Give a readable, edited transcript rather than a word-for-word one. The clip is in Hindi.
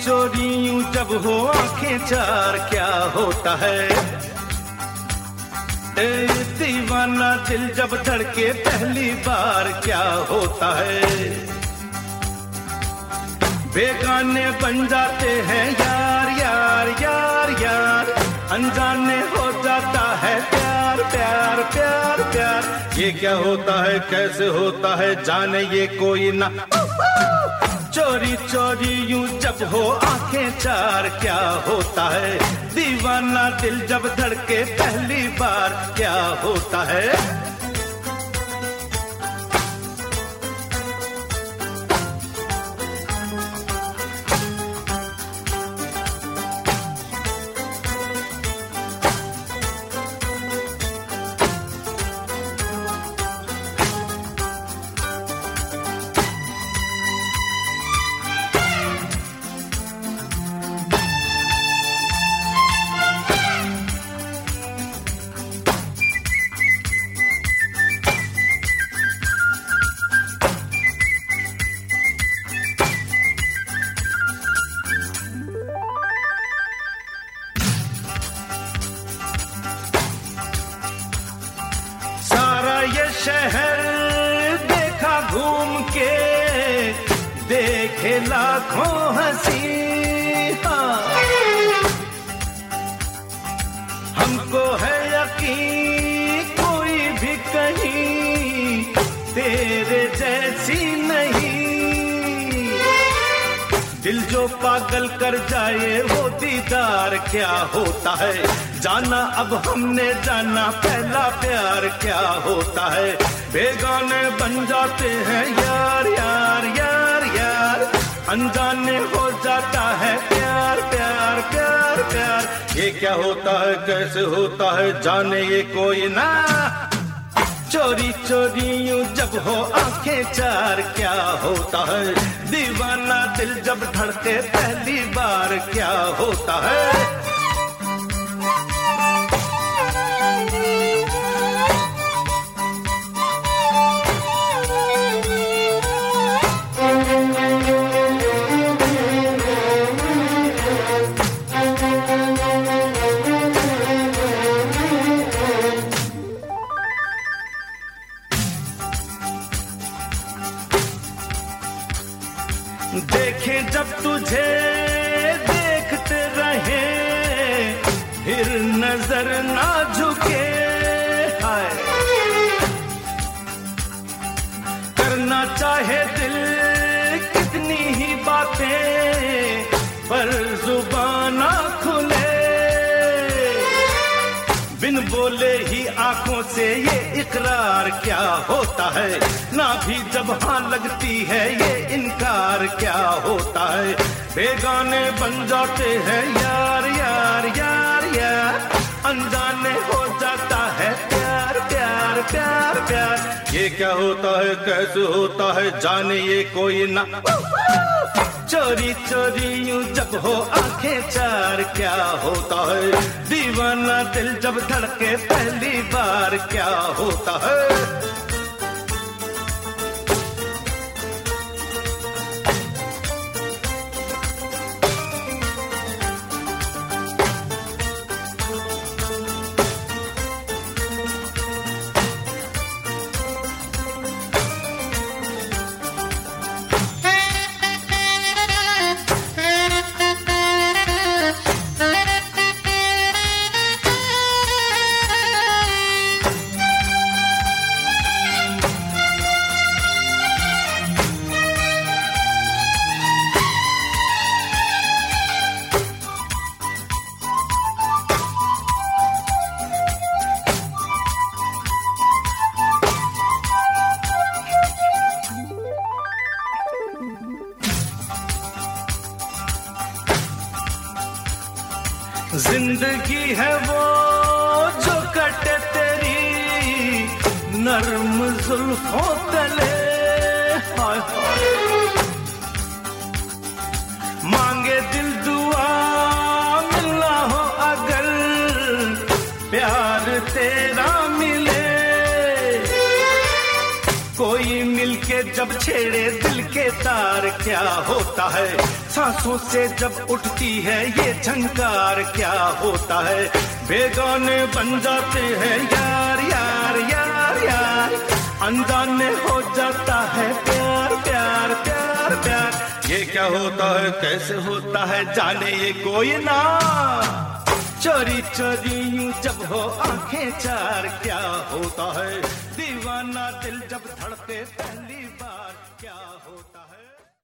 चोरी यूं जब हो आंखें चार क्या होता है। दीवाना दिल जब धड़के पहली बार क्या होता है। बेगाने बन जाते हैं यार यार यार यार, अनजाने हो जाता है प्यार प्यार प्यार प्यार। ये क्या होता है कैसे होता है जाने ये कोई ना। चोरी चोरी यूं जब हो आंखें चार क्या होता है। दीवाना दिल जब धड़के पहली बार क्या होता है। शहर देखा घूम के, देखे लाखों हंसी, हमको है यकीन कोई भी कहीं तेरे जैसी नहीं। दिल जो पागल कर जाए वो दीदार क्या होता है। जाना अब हमने जाना पहला प्यार क्या होता है। बेगाने बन जाते हैं यार यार यार यार, अनजाने हो जाता है प्यार प्यार प्यार प्यार। ये क्या होता है कैसे होता है जाने ये कोई ना। चोरी चोरी यूं जब हो आंखें चार क्या होता है। दीवाना दिल जब धड़के पहली बार क्या होता है। देखे जब तुझे देखते रहे फिर नजर ना झुके, हाय करना चाहे दिल कितनी ही बातें पर जुबान ना खुले। बिन बोले ही आंखों से ये इकरार क्या होता है। ना भी जब हाँ लगती है ये इनकार क्या होता है। बेगाने बन जाते हैं यार यार यार यार, अनजाने हो जाता है प्यार प्यार प्यार प्यार। ये क्या होता है कैसे होता है जाने ये कोई ना। चोरी चोरी यूं जब हो आंखें चार क्या होता है। दीवाना दिल जब धड़के पहली बार क्या होता है। जिंदगी है वो जो कटे तेरी नर्म जुल्फों तले, हाय हाय मांगे दिल दुआ मिलना हो अगर प्यार तेरा मिले। कोई मिलके जब छेड़े दिल के तार क्या होता है, सांसों से जब उठती है ये झंकार क्या होता है, बेगाने बन जाते हैं यार यार यार यार, अनजाने हो जाता है प्यार प्यार प्यार प्यार। ये क्या होता है कैसे होता है जाने ये कोई ना, चोरी चोरी यूं जब हो आंखें चार क्या होता है, दीवाना दिल जब धड़के पहली बार क्या होता है।